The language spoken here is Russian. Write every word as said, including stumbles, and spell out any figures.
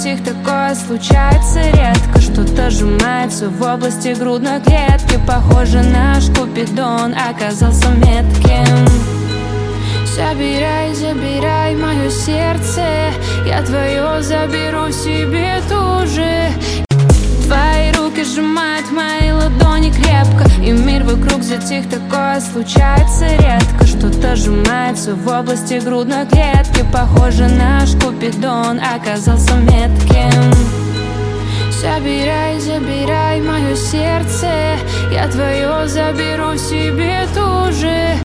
затих, такое случается редко. Что-то сжимается в области грудной клетки. Похоже, наш Купидон оказался метким. Забирай, забирай мое сердце, я твое заберу себе тоже. Твои руки сжимают мои ладони крепко, и мир вокруг затих, такое случается редко. Что-то сжимается в области грудной клетки. Похоже, наш Купидон оказался метким. Забирай, забирай мое сердце, я твое заберу себе тоже.